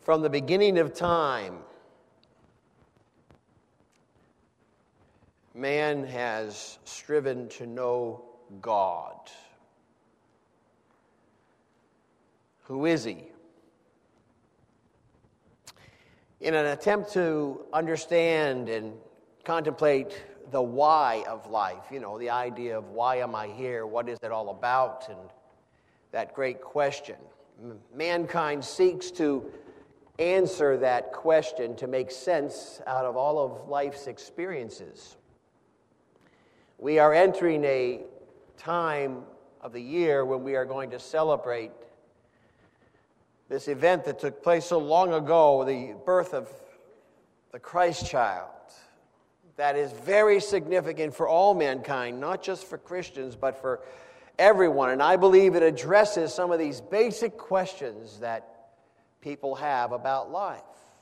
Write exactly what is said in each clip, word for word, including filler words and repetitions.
From the beginning of time, man has striven to know God. Who is he? In an attempt to understand and contemplate the why of life, you know, the idea of why am I here, what is it all about, and that great question. Mankind seeks to answer that question to make sense out of all of life's experiences. We are entering a time of the year when we are going to celebrate this event that took place so long ago, the birth of the Christ child. That is very significant for all mankind, not just for Christians, but for everyone. And I believe it addresses some of these basic questions that people have about life.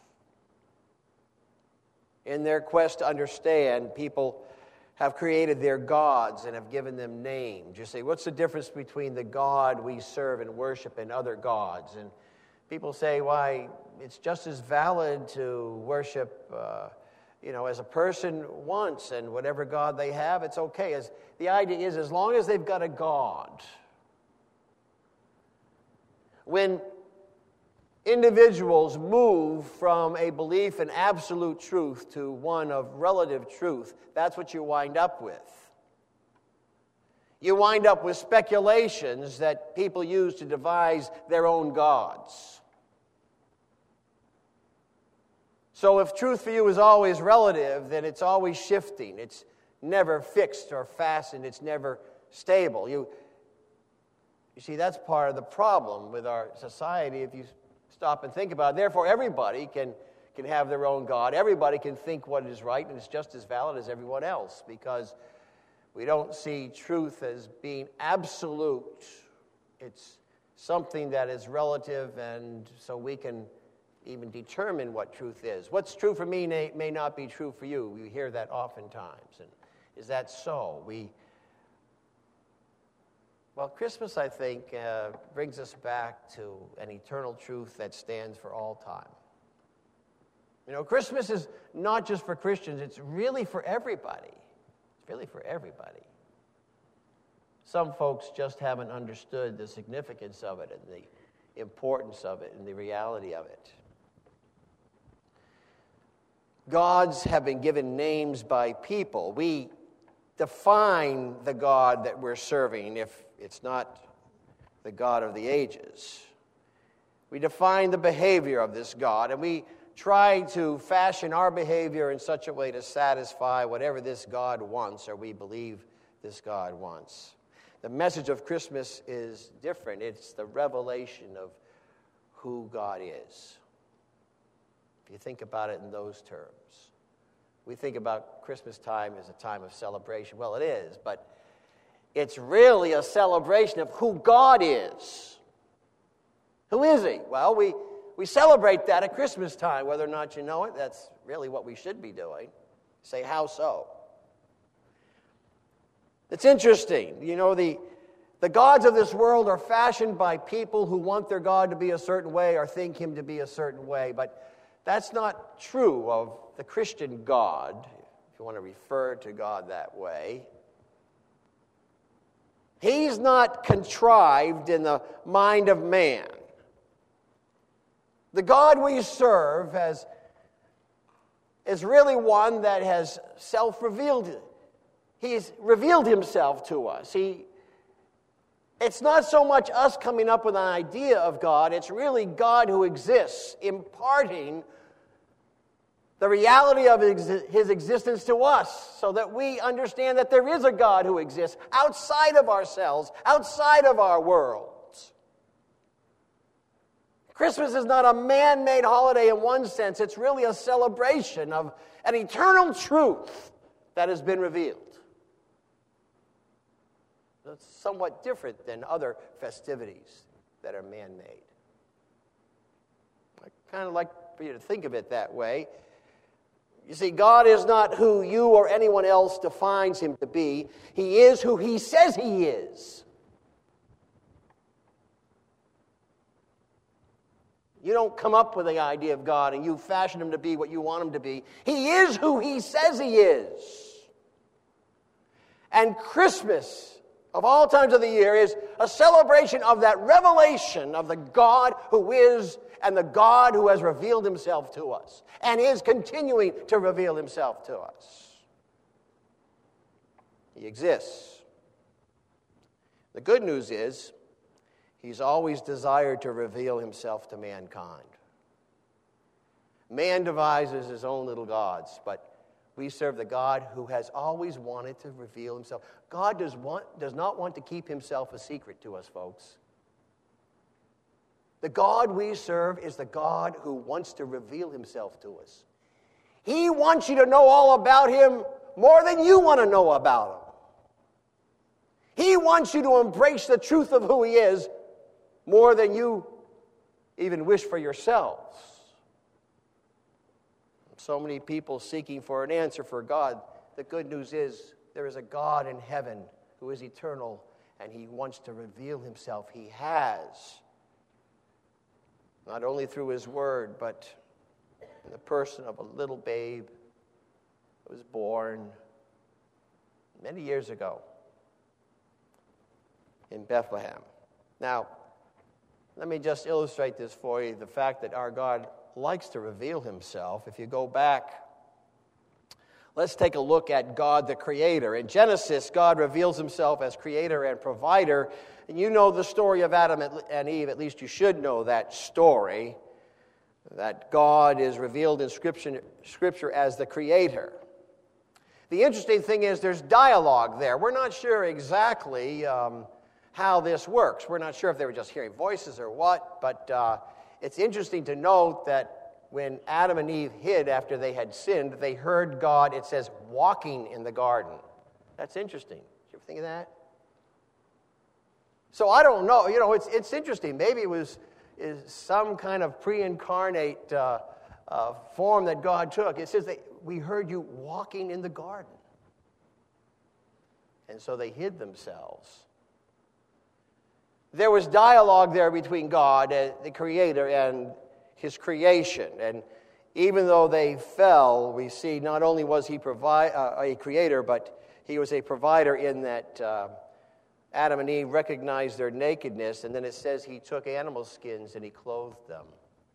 In their quest to understand, people have created their gods and have given them names. You say, what's the difference between the God we serve and worship and other gods? And people say, why, it's just as valid to worship, uh, you know, as a person wants, and whatever God they have, it's okay. As the idea is, as long as they've got a God. When individuals move from a belief in absolute truth to one of relative truth, that's what you wind up with. You wind up with speculations that people use to devise their own gods. So if truth for you is always relative, then it's always shifting. It's never fixed or fastened. It's never stable. You, you see, that's part of the problem with our society if you stop and think about it. Therefore, everybody can, can have their own God. Everybody can think what is right, and it's just as valid as everyone else, because we don't see truth as being absolute. It's something that is relative, and so we can even determine what truth is. What's true for me may, may not be true for you. We hear that oftentimes. And is that so? We Well, Christmas, I think, uh, brings us back to an eternal truth that stands for all time. You know, Christmas is not just for Christians, it's really for everybody. It's really for everybody. Some folks just haven't understood the significance of it and the importance of it and the reality of it. Gods have been given names by people. We define the God that we're serving if it's not the God of the ages. We define the behavior of this God, and we try to fashion our behavior in such a way to satisfy whatever this God wants or we believe this God wants. The message of Christmas is different. It's the revelation of who God is. If you think about it in those terms. We think about Christmas time as a time of celebration. Well, it is, but it's really a celebration of who God is. Who is he? Well, we, we celebrate that at Christmas time. Whether or not you know it, that's really what we should be doing. Say, how so? It's interesting. You know, the, the gods of this world are fashioned by people who want their God to be a certain way or think him to be a certain way, but that's not true of the Christian God, if you want to refer to God that way. He's not contrived in the mind of man. The God we serve has, is really one that has self-revealed. He's revealed himself to us. He, it's not so much us coming up with an idea of God, it's really God who exists, imparting the reality of his existence to us so that we understand that there is a God who exists outside of ourselves, outside of our worlds. Christmas is not a man-made holiday in one sense. It's really a celebration of an eternal truth that has been revealed. It's somewhat different than other festivities that are man-made. I kind of like for you to think of it that way. You see, God is not who you or anyone else defines him to be. He is who he says he is. You don't come up with the idea of God and you fashion him to be what you want him to be. He is who he says he is. And Christmas, of all times of the year, is a celebration of that revelation of the God who is and the God who has revealed himself to us and is continuing to reveal himself to us. He exists. The good news is, he's always desired to reveal himself to mankind. Man devises his own little gods, but we serve the God who has always wanted to reveal himself. God does, want, does not want to keep himself a secret to us, folks. The God we serve is the God who wants to reveal himself to us. He wants you to know all about him more than you want to know about him. He wants you to embrace the truth of who he is more than you even wish for yourselves. So many people seeking for an answer for God. The good news is there is a God in heaven who is eternal, and he wants to reveal himself. He has. Not only through his word, but in the person of a little babe who was born many years ago in Bethlehem. Now, let me just illustrate this for you, the fact that our God likes to reveal himself. If you go back, let's take a look at God the Creator. In Genesis, God reveals himself as creator and provider. And you know the story of Adam and Eve, at least you should know that story, that God is revealed in Scripture, Scripture as the creator. The interesting thing is there's dialogue there. We're not sure exactly um, how this works. We're not sure if they were just hearing voices or what, but uh, it's interesting to note that when Adam and Eve hid after they had sinned, they heard God, it says, walking in the garden. That's interesting. Did you ever think of that? So I don't know. You know, it's it's interesting. Maybe it was is some kind of pre-incarnate uh, uh, form that God took. It says that we heard you walking in the garden. And so they hid themselves. There was dialogue there between God, uh, the Creator, and his creation. And even though they fell, we see not only was he provi- uh, a creator, but he was a provider in that uh, Adam and Eve recognized their nakedness, and then it says he took animal skins and he clothed them.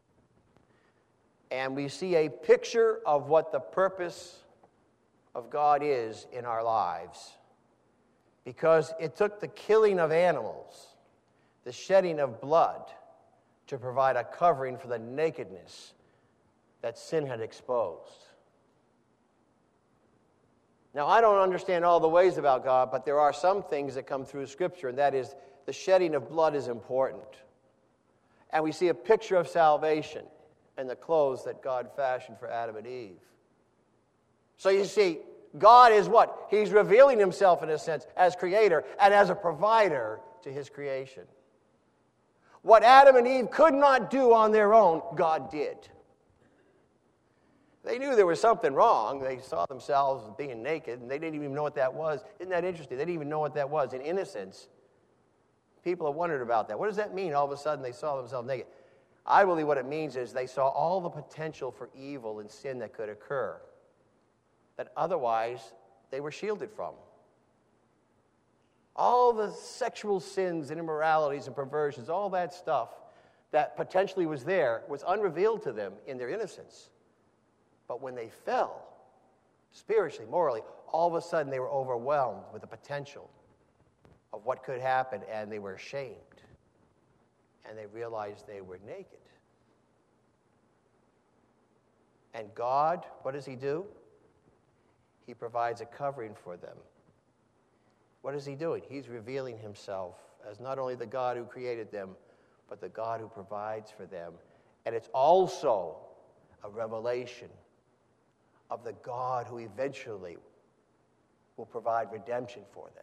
And we see a picture of what the purpose of God is in our lives. Because it took the killing of animals, the shedding of blood, to provide a covering for the nakedness that sin had exposed. Now, I don't understand all the ways about God, but there are some things that come through Scripture, and that is the shedding of blood is important. And we see a picture of salvation in the clothes that God fashioned for Adam and Eve. So you see, God is what? He's revealing himself, in a sense, as creator and as a provider to his creation. What Adam and Eve could not do on their own, God did. They knew there was something wrong. They saw themselves being naked, and they didn't even know what that was. Isn't that interesting? They didn't even know what that was. In innocence, people have wondered about that. What does that mean, all of a sudden they saw themselves naked? I believe what it means is they saw all the potential for evil and sin that could occur that otherwise they were shielded from. All the sexual sins and immoralities and perversions, all that stuff that potentially was there was unrevealed to them in their innocence. But when they fell, spiritually, morally, all of a sudden they were overwhelmed with the potential of what could happen, and they were ashamed. And they realized they were naked. And God, what does he do? He provides a covering for them. What is he doing? He's revealing himself as not only the God who created them, but the God who provides for them. And it's also a revelation of the God who eventually will provide redemption for them.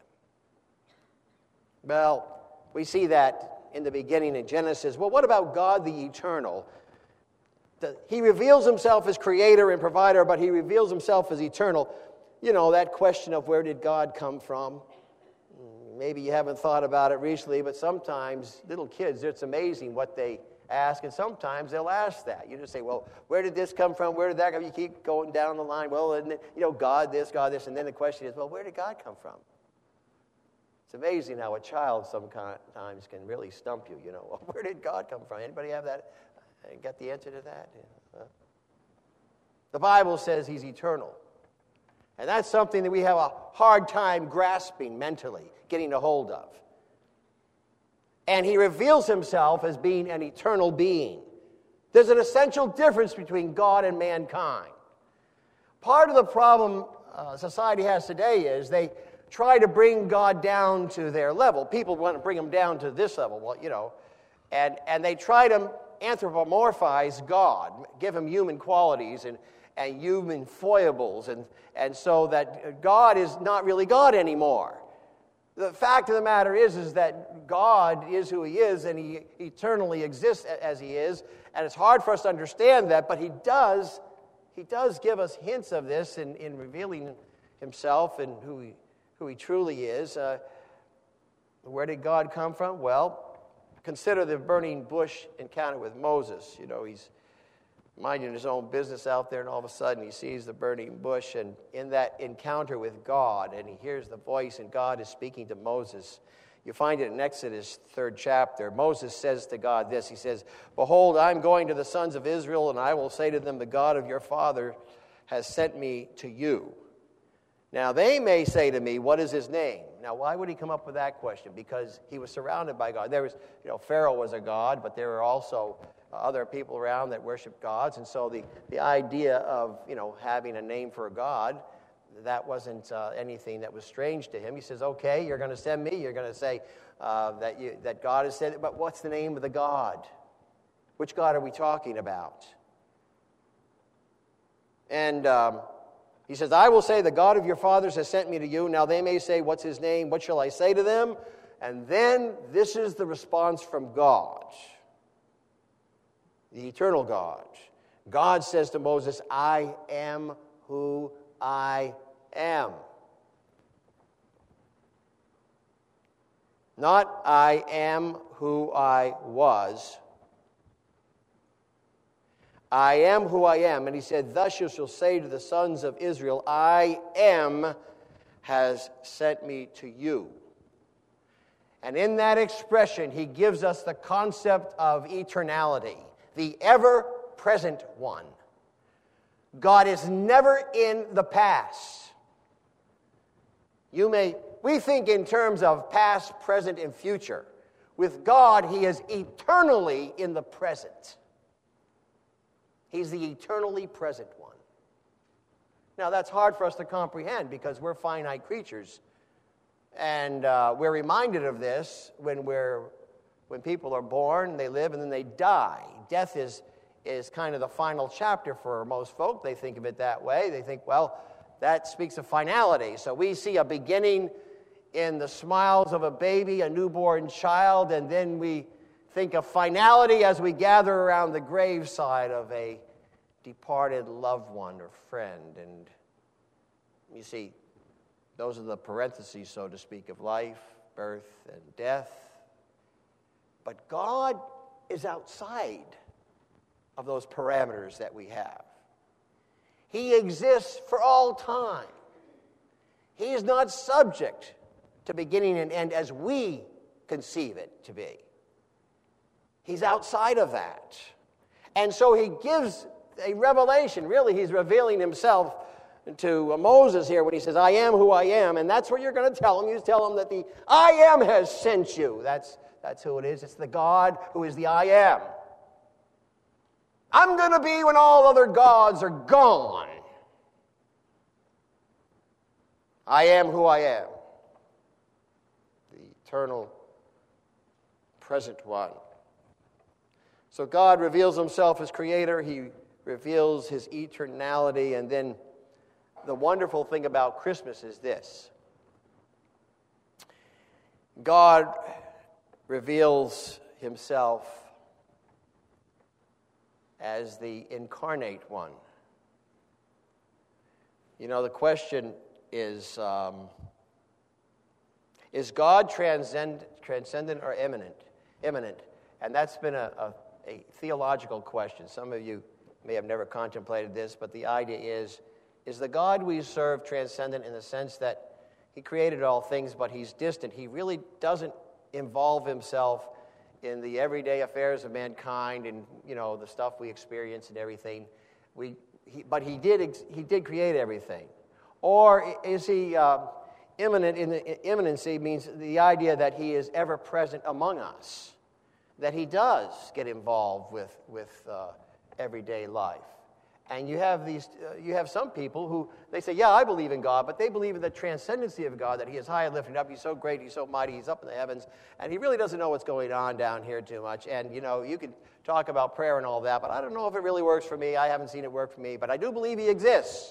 Well, we see that in the beginning in Genesis. Well, what about God the eternal? The, he reveals himself as creator and provider, but he reveals himself as eternal. You know, that question of where did God come from? Maybe you haven't thought about it recently, but sometimes little kids, it's amazing what they ask, and sometimes they'll ask that. You just say, well, where did this come from? Where did that come from? You keep going down the line. Well, and, you know, God this, God this. And then the question is, well, where did God come from? It's amazing how a child sometimes can really stump you, you know. Well, where did God come from? Anybody have that? Got the answer to that? Yeah. The Bible says he's eternal. And that's something that we have a hard time grasping mentally, getting a hold of. And he reveals himself as being an eternal being. There's an essential difference between God and mankind. Part of the problem uh, society has today is they try to bring God down to their level. People want to bring him down to this level, well, you know, and, and they try to anthropomorphize God, give him human qualities and, and human foibles, and, and so that God is not really God anymore. The fact of the matter is, is that God is who he is, and he eternally exists as he is, and it's hard for us to understand that, but he does, he does give us hints of this in, in revealing himself and who he, who he truly is. Uh, where did God come from? Well, consider the burning bush encounter with Moses. You know, he's minding his own business out there, and all of a sudden he sees the burning bush, and in that encounter with God, and he hears the voice, and God is speaking to Moses. You find it in Exodus third chapter. Moses says to God this, he says, "Behold, I'm going to the sons of Israel, and I will say to them, the God of your father has sent me to you. Now they may say to me, what is his name?" Now why would he come up with that question? Because he was surrounded by God. There was, you know, Pharaoh was a god, but there were also other people around that worshiped gods, and so the, the idea of, you know, having a name for a god, that wasn't uh, anything that was strange to him. He says, okay, you're going to send me, you're going to say uh, that you, that God has said it, but what's the name of the God? Which God are we talking about? And um, he says, I will say, the God of your fathers has sent me to you. Now they may say, what's his name? What shall I say to them? And then this is the response from God. The eternal God. God says to Moses, I am who I am. Not I am who I was. I am who I am. And he said, thus you shall say to the sons of Israel, I am has sent me to you. And in that expression, he gives us the concept of eternality. The ever-present one. God is never in the past. You may, we think in terms of past, present, and future. With God, he is eternally in the present. He's the eternally present one. Now, that's hard for us to comprehend because we're finite creatures. And uh, we're reminded of this when we're When people are born, they live, and then they die. Death is, is kind of the final chapter for most folk. They think of it that way. They think, well, that speaks of finality. So we see a beginning in the smiles of a baby, a newborn child, and then we think of finality as we gather around the graveside of a departed loved one or friend. And you see, those are the parentheses, so to speak, of life, birth, and death. But God is outside of those parameters that we have. He exists for all time. He is not subject to beginning and end as we conceive it to be. He's outside of that. And so he gives a revelation. Really, he's revealing himself to Moses here when he says, I am who I am. And that's what you're going to tell him. You tell him that the I am has sent you. That's That's who it is. It's the God who is the I am. I'm going to be when all other gods are gone. I am who I am. The eternal, present one. So God reveals himself as creator. He reveals his eternality. And then the wonderful thing about Christmas is this. God reveals himself as the incarnate one. You know, the question is, um, is God transcend, transcendent or immanent? Immanent. And that's been a, a, a theological question. Some of you may have never contemplated this, but the idea is, is the God we serve transcendent in the sense that he created all things, but he's distant? He really doesn't involve himself in the everyday affairs of mankind and, you know, the stuff we experience and everything. We, he, but he did, he did create everything. Or is he uh, immanent? In the immanency means the idea that he is ever present among us, that he does get involved with with uh, everyday life. And you have these, uh, you have some people who they say, "Yeah, I believe in God," but they believe in the transcendency of God, that he is high and lifted up. He's so great, he's so mighty, he's up in the heavens, and he really doesn't know what's going on down here too much. And you know, you can talk about prayer and all that, but I don't know if it really works for me. I haven't seen it work for me, but I do believe he exists.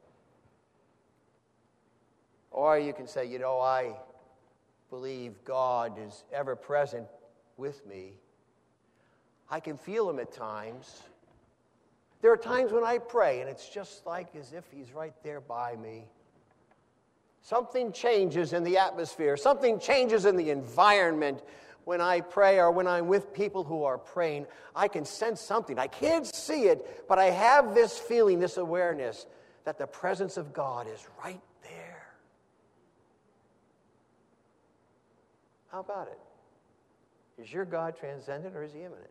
Or you can say, you know, I believe God is ever present with me. I can feel him at times. There are times when I pray, and it's just like as if he's right there by me. Something changes in the atmosphere. Something changes in the environment when I pray or when I'm with people who are praying. I can sense something. I can't see it, but I have this feeling, this awareness that the presence of God is right there. How about it? Is your God transcendent or is he immanent?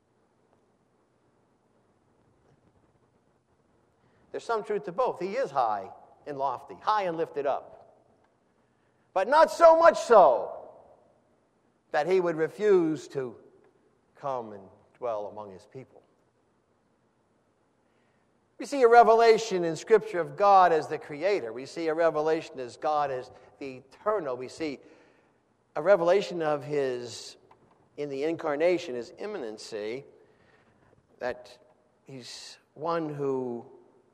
There's some truth to both. He is high and lofty, high and lifted up. But not so much so that he would refuse to come and dwell among his people. We see a revelation in Scripture of God as the Creator. We see a revelation as God as the eternal. We see a revelation of his, in the incarnation, his immanency, that he's one who,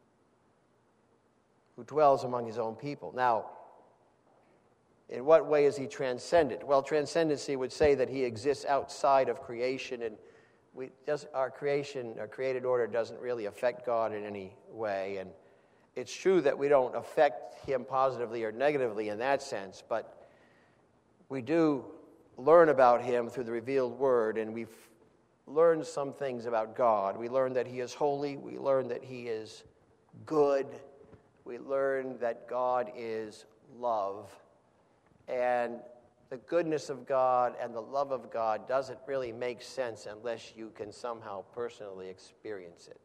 who dwells among his own people. Now, in what way is he transcendent? Well, transcendency would say that he exists outside of creation, and we, does, our creation, our created order doesn't really affect God in any way. And it's true that we don't affect him positively or negatively in that sense, but we do learn about him through the revealed word, and we've learned some things about God. We learn that he is holy. We learn that he is good. We learn that God is love. And the goodness of God and the love of God doesn't really make sense unless you can somehow personally experience it.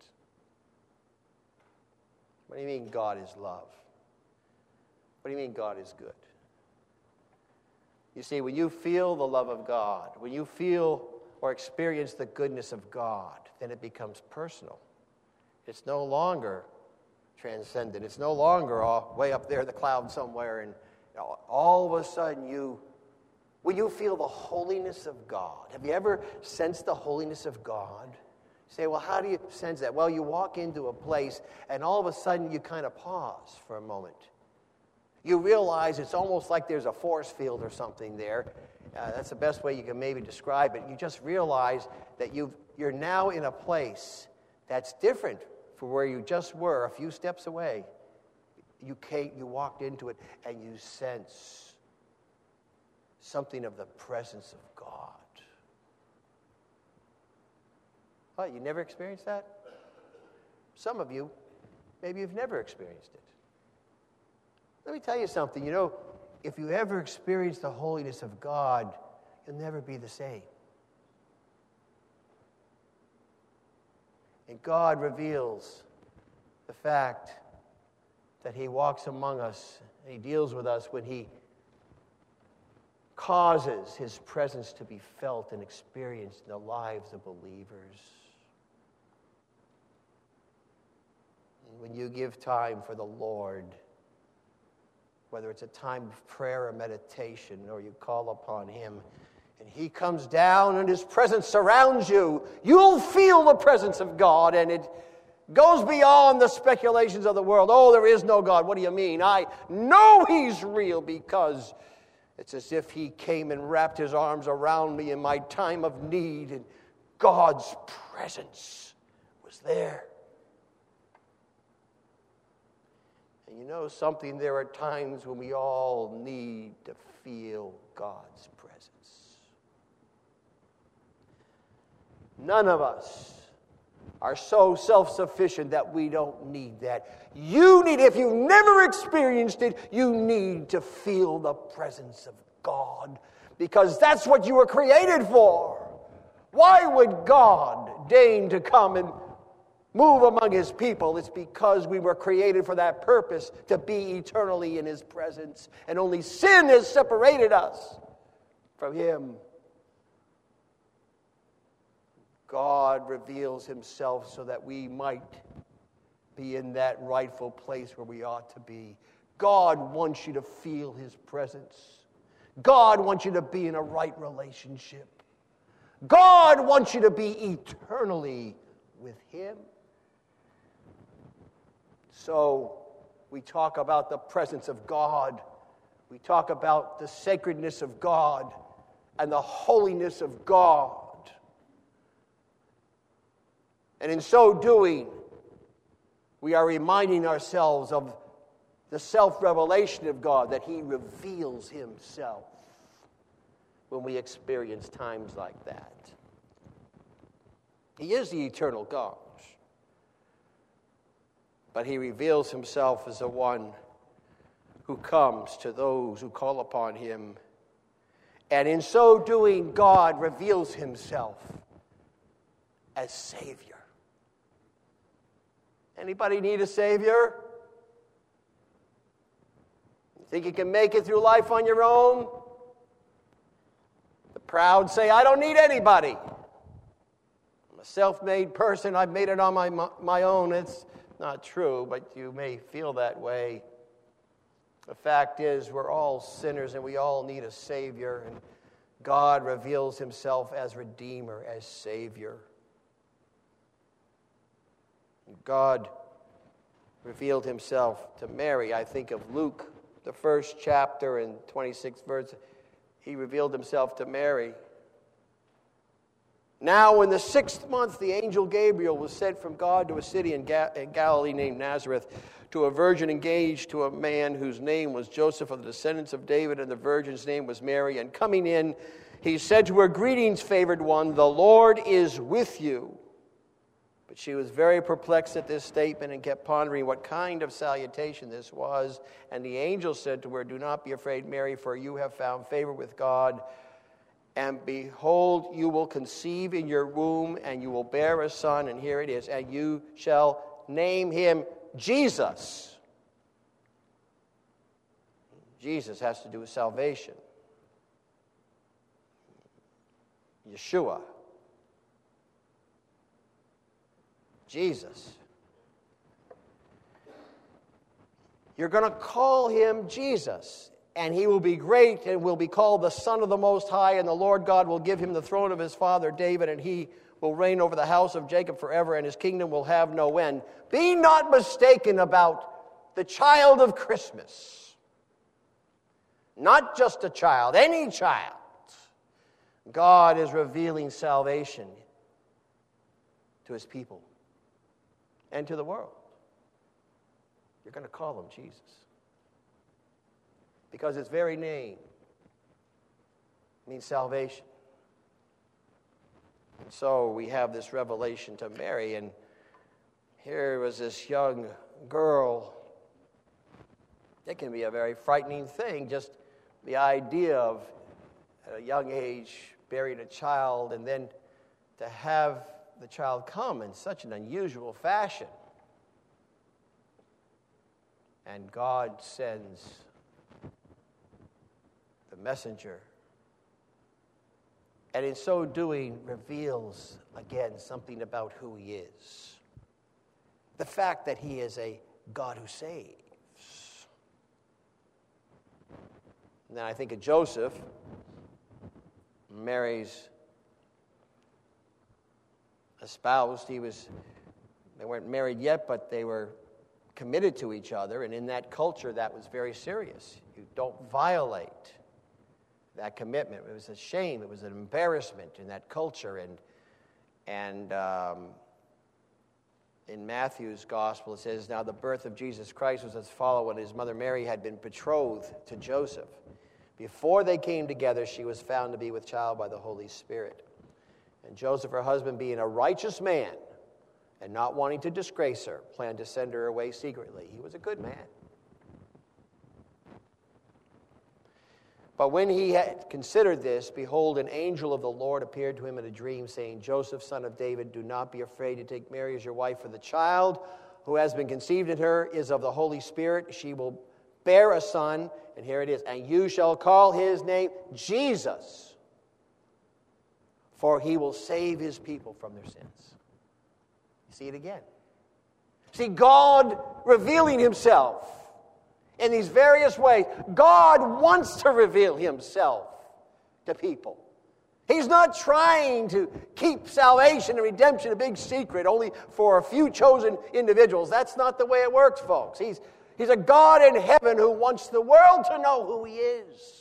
What do you mean God is love? What do you mean God is good? You see, when you feel the love of God, when you feel or experience the goodness of God, then it becomes personal. It's no longer transcendent. It's no longer all way up there in the cloud somewhere, and you know, all of a sudden you, when you feel the holiness of God. Have you ever sensed the holiness of God? You say, well, how do you sense that? Well, you walk into a place, and all of a sudden you kind of pause for a moment. You realize it's almost like there's a force field or something there. Uh, that's the best way you can maybe describe it. You just realize that you've, you're now in a place that's different from where you just were a few steps away. You came, you walked into it, and you sense something of the presence of God. What, you never experienced that? Some of you, maybe you've never experienced it. Let me tell you something. You know, if you ever experience the holiness of God, you'll never be the same. And God reveals the fact that he walks among us and he deals with us when he causes his presence to be felt and experienced in the lives of believers. And when you give time for the Lord, whether it's a time of prayer or meditation, or you call upon him, and he comes down and his presence surrounds you, you'll feel the presence of God, and it goes beyond the speculations of the world. Oh, there is no God. What do you mean? I know he's real, because it's as if he came and wrapped his arms around me in my time of need, and God's presence was there. And you know something, there are times when we all need to feel God's presence. None of us are so self-sufficient that we don't need that. You need, if you've never experienced it, you need to feel the presence of God, because that's what you were created for. Why would God deign to come and move among his people? It's because we were created for that purpose, to be eternally in his presence. And only sin has separated us from him. God reveals himself so that we might be in that rightful place where we ought to be. God wants you to feel his presence. God wants you to be in a right relationship. God wants you to be eternally with him. So we talk about the presence of God. We talk about the sacredness of God and the holiness of God. And in so doing, we are reminding ourselves of the self-revelation of God, that he reveals himself when we experience times like that. He is the eternal God, but he reveals himself as the one who comes to those who call upon him. And in so doing, God reveals himself as Savior. Anybody need a Savior? You think you can make it through life on your own? The proud say, I don't need anybody. I'm a self-made person. I've made it on my, my own. It's not true, but you may feel that way. The fact is, we're all sinners and we all need a Savior. And God reveals himself as Redeemer, as Savior. God revealed himself to Mary. I think of Luke, the first chapter and twenty-sixth verse. He revealed himself to Mary. Now, in the sixth month, the angel Gabriel was sent from God to a city in, Ga- in Galilee named Nazareth, to a virgin engaged to a man whose name was Joseph, of the descendants of David, and the virgin's name was Mary. And coming in, he said to her, Greetings, favored one, the Lord is with you. But she was very perplexed at this statement and kept pondering what kind of salutation this was. And the angel said to her, Do not be afraid, Mary, for you have found favor with God. And behold, you will conceive in your womb, and you will bear a son, and here it is, and you shall name him Jesus. Jesus has to do with salvation. Yeshua. Jesus. You're going to call him Jesus, and he will be great and will be called the Son of the Most High, and the Lord God will give him the throne of his father David, and he will reign over the house of Jacob forever, and his kingdom will have no end. Be not mistaken about the child of Christmas. Not just a child, any child. God is revealing salvation to his people and to the world. You're going to call him Jesus, because his very name means salvation. And so we have this revelation to Mary, and here was this young girl. It can be a very frightening thing, just the idea of, at a young age, burying a child, and then to have the child come in such an unusual fashion. And God sends the messenger, and in so doing reveals again something about who he is. The fact that he is a God who saves. And then I think of Joseph, Mary's espoused. He was, they weren't married yet, but they were committed to each other, and in that culture that was very serious. You don't violate that commitment. It was a shame. It was an embarrassment in that culture. And and um, in Matthew's gospel it says, now the birth of Jesus Christ was as follows: when his mother Mary had been betrothed to Joseph. Before they came together, she was found to be with child by the Holy Spirit. And Joseph, her husband, being a righteous man and not wanting to disgrace her, planned to send her away secretly. He was a good man. But when he had considered this, behold, an angel of the Lord appeared to him in a dream, saying, Joseph, son of David, do not be afraid to take Mary as your wife, for the child who has been conceived in her is of the Holy Spirit. She will bear a son, and here it is, and you shall call his name Jesus, for he will save his people from their sins. You see it again. See, God revealing himself in these various ways. God wants to reveal himself to people. He's not trying to keep salvation and redemption a big secret only for a few chosen individuals. That's not the way it works, folks. He's, he's a God in heaven who wants the world to know who he is.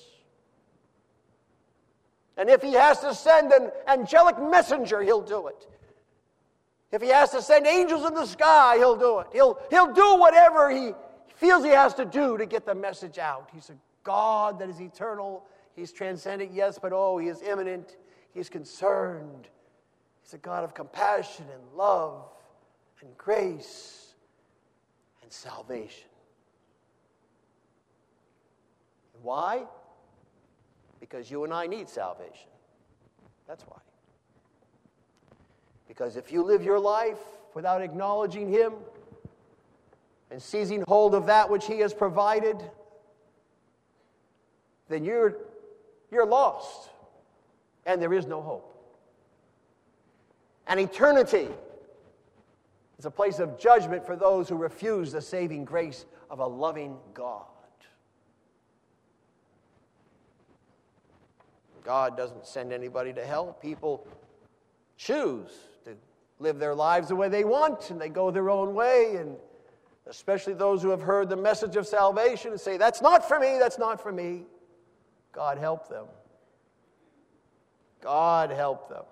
And if he has to send an angelic messenger, he'll do it. If he has to send angels in the sky, he'll do it. He'll, he'll do whatever he feels he has to do to get the message out. He's a God that is eternal. He's transcendent, yes, but oh, he is immanent. He's concerned. He's a God of compassion and love and grace and salvation. And why? Because you and I need salvation. That's why. Because if you live your life without acknowledging him and seizing hold of that which he has provided, then you're, you're lost, and there is no hope. And eternity is a place of judgment for those who refuse the saving grace of a loving God. God doesn't send anybody to hell. People choose to live their lives the way they want, and they go their own way, and especially those who have heard the message of salvation and say, that's not for me, that's not for me. God help them. God help them.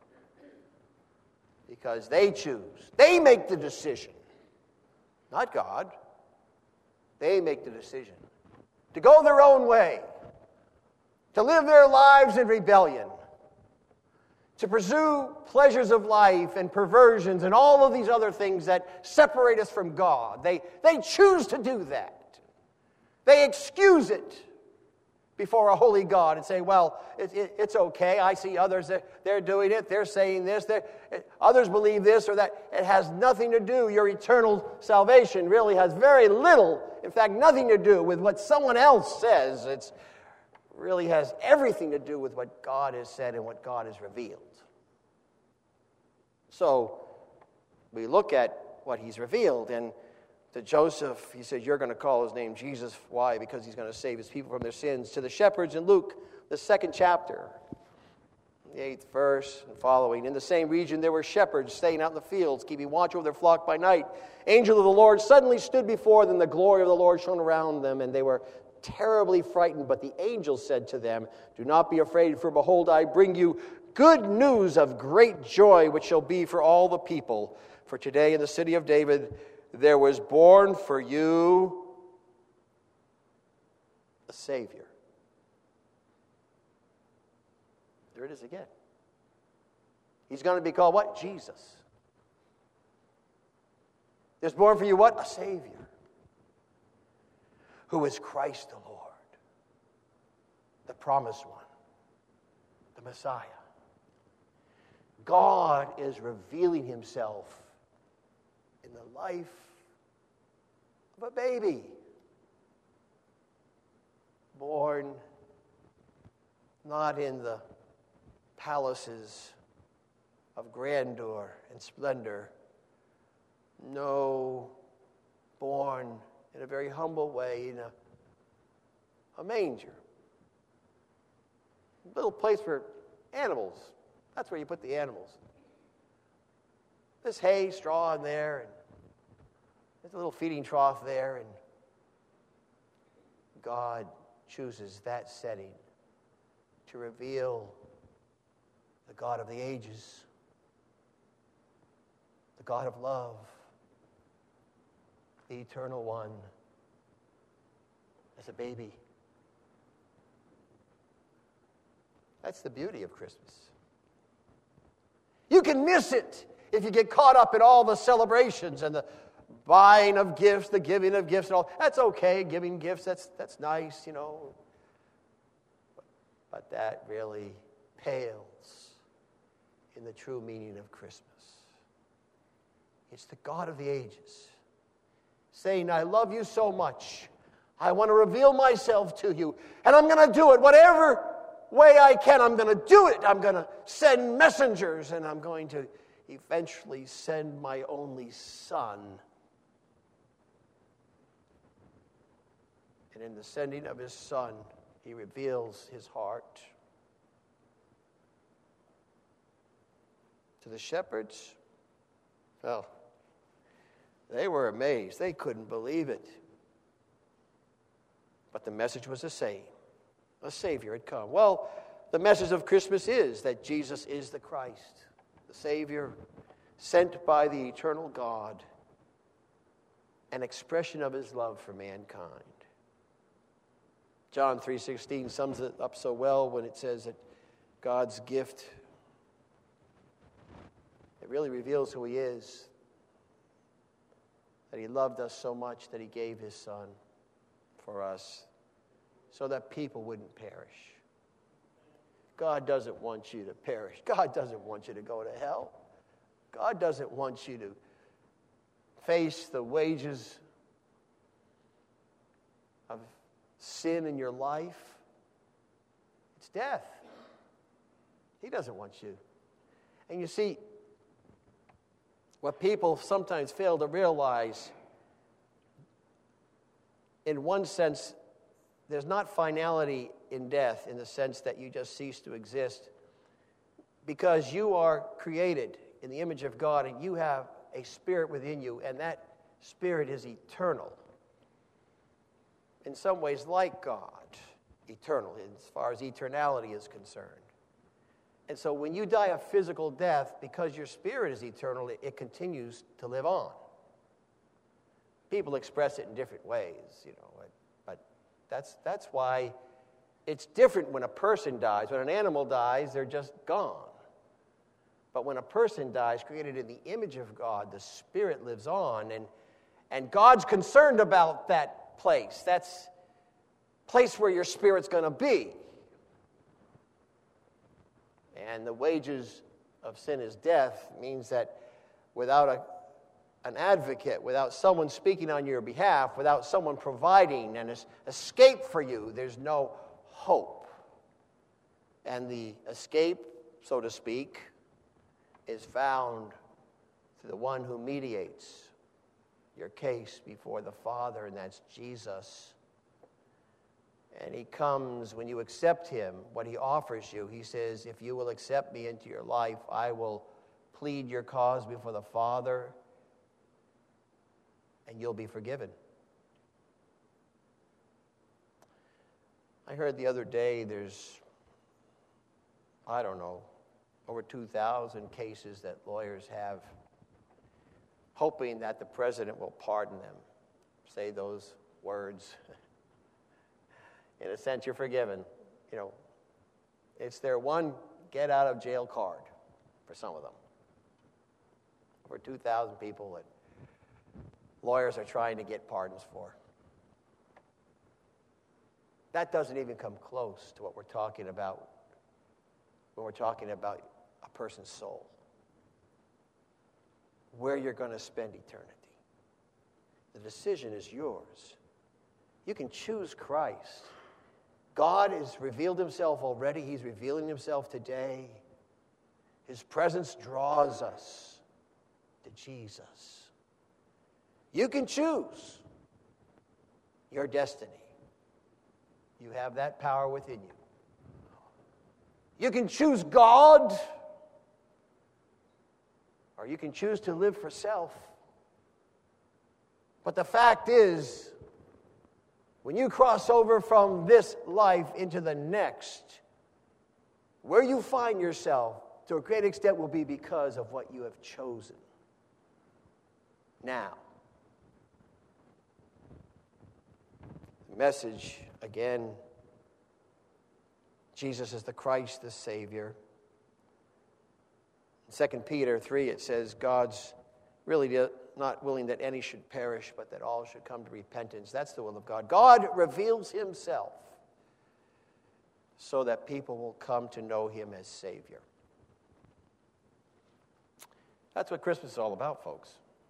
Because they choose. They make the decision. Not God. They make the decision to go their own way, to live their lives in rebellion, to pursue pleasures of life and perversions and all of these other things that separate us from God. They, they choose to do that. They excuse it before a holy God and say, well, it, it, it's okay. I see others, they're, they're doing it. They're saying this. They're, others believe this or that. It has nothing to do. Your eternal salvation really has very little, in fact, nothing to do with what someone else says. It's really has everything to do with what God has said and what God has revealed. So we look at what he's revealed, and to Joseph, he said, you're going to call his name Jesus. Why? Because he's going to save his people from their sins. To the shepherds in Luke, the second chapter, the eighth verse and following. In the same region there were shepherds staying out in the fields, keeping watch over their flock by night. Angel of the Lord suddenly stood before them. The glory of the Lord shone around them, and they were terribly frightened. But the angel said to them, do not be afraid, for behold, I bring you good news of great joy, which shall be for all the people. For today in the city of David there was born for you a Savior. There it is again. He's going to be called what? Jesus. There's born for you what? A Savior. Who is Christ the Lord, the promised one, the Messiah. God is revealing himself in the life of a baby born not in the palaces of grandeur and splendor. No, born in a very humble way in a, a manger. A little place for animals. That's where you put the animals. There's hay, straw in there, and there's a little feeding trough there, and God chooses that setting to reveal the God of the ages, the God of love, the eternal one, as a baby. That's the beauty of Christmas. You can miss it if you get caught up in all the celebrations and the buying of gifts, the giving of gifts and all. That's okay, giving gifts, that's, that's nice, you know. But that really pales in the true meaning of Christmas. It's the God of the ages saying, I love you so much. I want to reveal myself to you. And I'm going to do it whatever way I can. I'm going to do it. I'm going to send messengers. And I'm going to eventually send my only Son. And in the sending of his Son, he reveals his heart. To the shepherds, well, they were amazed. They couldn't believe it. But the message was the same. A Savior had come. Well, the message of Christmas is that Jesus is the Christ, the Savior, sent by the eternal God, an expression of his love for mankind. John three sixteen sums it up so well when it says that God's gift, it really reveals who he is, that he loved us so much that he gave his Son for us so that people wouldn't perish. God doesn't want you to perish. God doesn't want you to go to hell. God doesn't want you to face the wages of sin in your life. It's death. He doesn't want you. And you see, what people sometimes fail to realize, in one sense, there's not finality in death in the sense that you just cease to exist, because you are created in the image of God and you have a spirit within you, and that spirit is eternal. In some ways like God, eternal as far as eternality is concerned. And so when you die a physical death, because your spirit is eternal, it, it continues to live on. People express it in different ways, you know, but that's that's why it's different when a person dies. When an animal dies, they're just gone. But when a person dies, created in the image of God, the spirit lives on, and and God's concerned about that place. That's place where your spirit's going to be. And the wages of sin is death means that without a, an advocate, without someone speaking on your behalf, without someone providing an escape for you, there's no hope. And the escape, so to speak, is found through the one who mediates your case before the Father, and that's Jesus. And he comes when you accept him, what he offers you. He says, if you will accept me into your life, I will plead your cause before the Father, and you'll be forgiven. I heard the other day there's, I don't know, over two thousand cases that lawyers have, hoping that the president will pardon them. Say those words. In a sense, you're forgiven. You know, it's their one get-out-of-jail card for some of them. Over two thousand people that lawyers are trying to get pardons for. That doesn't even come close to what we're talking about when we're talking about a person's soul. Where you're going to spend eternity. The decision is yours. You can choose Christ. God has revealed himself already. He's revealing himself today. His presence draws us to Jesus. You can choose your destiny. You have that power within you. You can choose God, or you can choose to live for self. But the fact is, when you cross over from this life into the next, where you find yourself, to a great extent, will be because of what you have chosen. Now, the message, again, Jesus is the Christ, the Savior. Second Peter three, it says, God's really not willing that any should perish, but that all should come to repentance. That's the will of God. God reveals himself so that people will come to know him as Savior. That's what Christmas is all about, folks.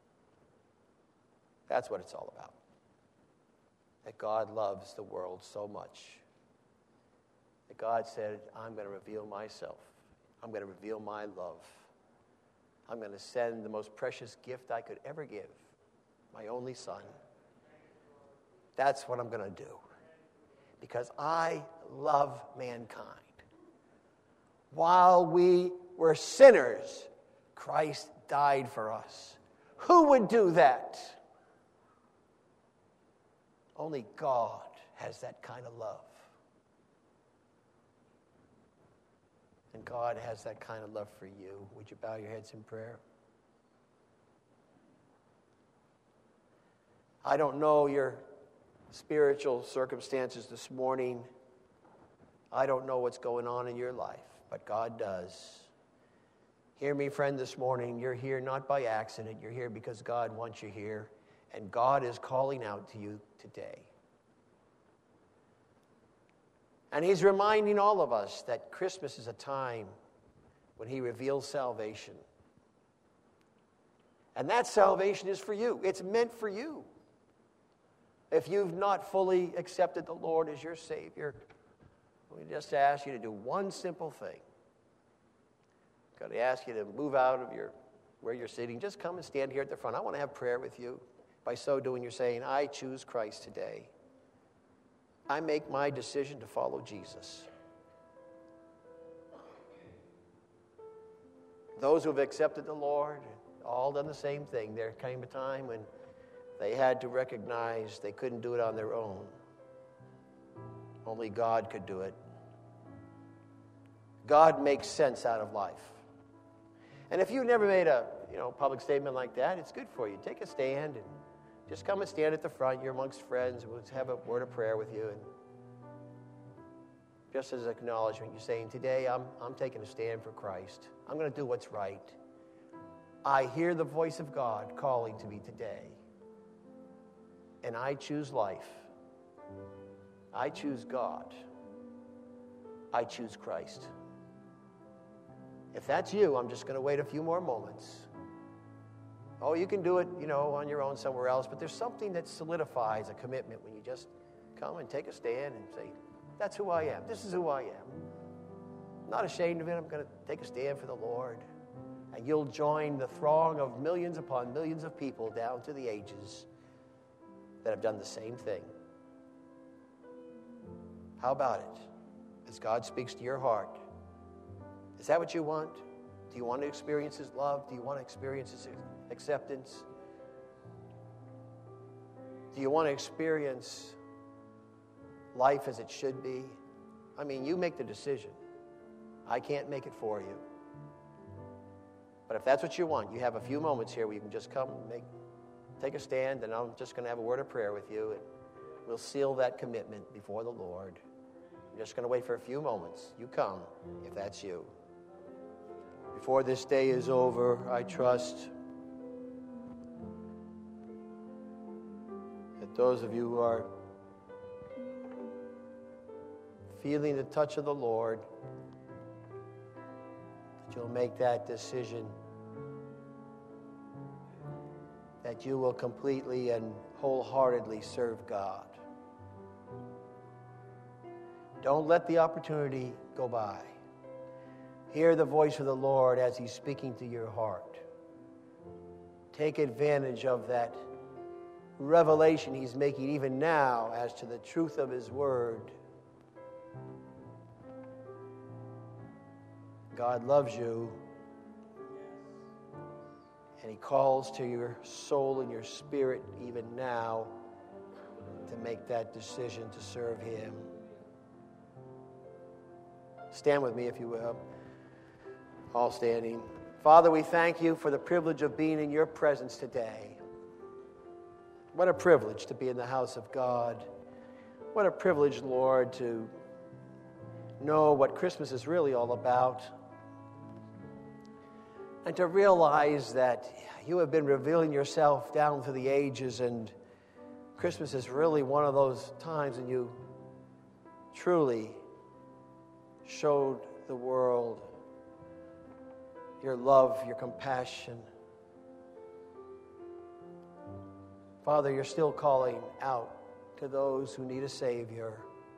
That's what it's all about. That God loves the world so much that God said, I'm going to reveal myself. I'm going to reveal my love. I'm going to send the most precious gift I could ever give, my only son. That's what I'm going to do. Because I love mankind. While we were sinners, Christ died for us. Who would do that? Only God has that kind of love. And God has that kind of love for you. Would you bow your heads in prayer? I don't know your spiritual circumstances this morning. I don't know what's going on in your life, but God does. Hear me, friend, this morning. You're here not by accident. You're here because God wants you here, and God is calling out to you today. And he's reminding all of us that Christmas is a time when he reveals salvation. And that salvation is for you. It's meant for you. If you've not fully accepted the Lord as your Savior, we just ask you to do one simple thing. Got to ask you to move out of your where you're sitting. Just come and stand here at the front. I want to have prayer with you. By so doing, you're saying, I choose Christ today. I make my decision to follow Jesus. Those who have accepted the Lord, all done the same thing. There came a time when they had to recognize they couldn't do it on their own. Only God could do it. God makes sense out of life. And if you've never made a you know public statement like that, it's good for you. Take a stand and just come and stand at the front. You're amongst friends. We'll have a word of prayer with you. And just as an acknowledgement, you're saying, today I'm, I'm taking a stand for Christ. I'm going to do what's right. I hear the voice of God calling to me today. And I choose life. I choose God. I choose Christ. If that's you, I'm just going to wait a few more moments. Oh, you can do it, you know, on your own somewhere else, but there's something that solidifies a commitment when you just come and take a stand and say, that's who I am. This is who I am. I'm not ashamed of it. I'm going to take a stand for the Lord. And you'll join the throng of millions upon millions of people down to the ages that have done the same thing. How about it? As God speaks to your heart, is that what you want? Do you want to experience his love? Do you want to experience his acceptance? Do you want to experience life as it should be? I mean, you make the decision. I can't make it for you. But if that's what you want, you have a few moments here where you can just come and make, take a stand, and I'm just going to have a word of prayer with you, and we'll seal that commitment before the Lord. I'm just going to wait for a few moments. You come, if that's you. Before this day is over, I trust that those of you who are feeling the touch of the Lord, that you'll make that decision, that you will completely and wholeheartedly serve God. Don't let the opportunity go by. Hear the voice of the Lord as he's speaking to your heart. Take advantage of that revelation he's making even now as to the truth of his word. God loves you, and he calls to your soul and your spirit even now to make that decision to serve him. Stand with me, if you will. All standing. Father, we thank you for the privilege of being in your presence today. What a privilege to be in the house of God. What a privilege, Lord, to know what Christmas is really all about. and to realize that you have been revealing yourself down through the ages, and Christmas is really one of those times when you truly showed the world your love, your compassion. Father, you're still calling out to those who need a Savior.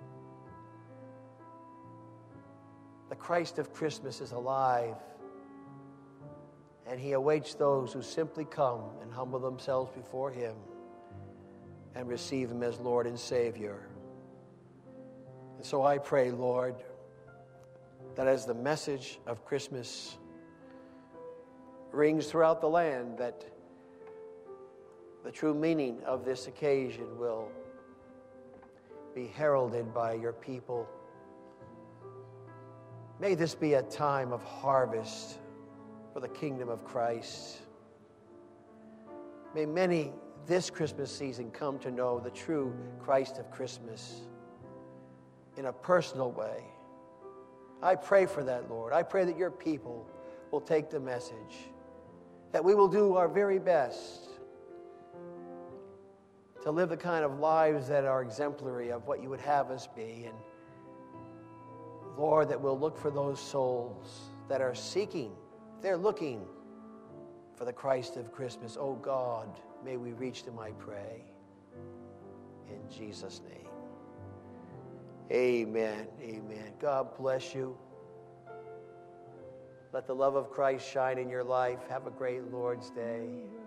The Christ of Christmas is alive, and he awaits those who simply come and humble themselves before him and receive him as Lord and Savior. And so I pray, Lord, that as the message of Christmas rings throughout the land, that the true meaning of this occasion will be heralded by your people. May this be a time of harvest for the kingdom of Christ. May many this Christmas season come to know the true Christ of Christmas in a personal way. I pray for that, Lord. I pray that your people will take the message, that we will do our very best to live the kind of lives that are exemplary of what you would have us be. And Lord, that we'll look for those souls that are seeking, they're looking for the Christ of Christmas. Oh God, may we reach them, I pray. In Jesus' name. Amen. Amen. God bless you. Let the love of Christ shine in your life. Have a great Lord's Day.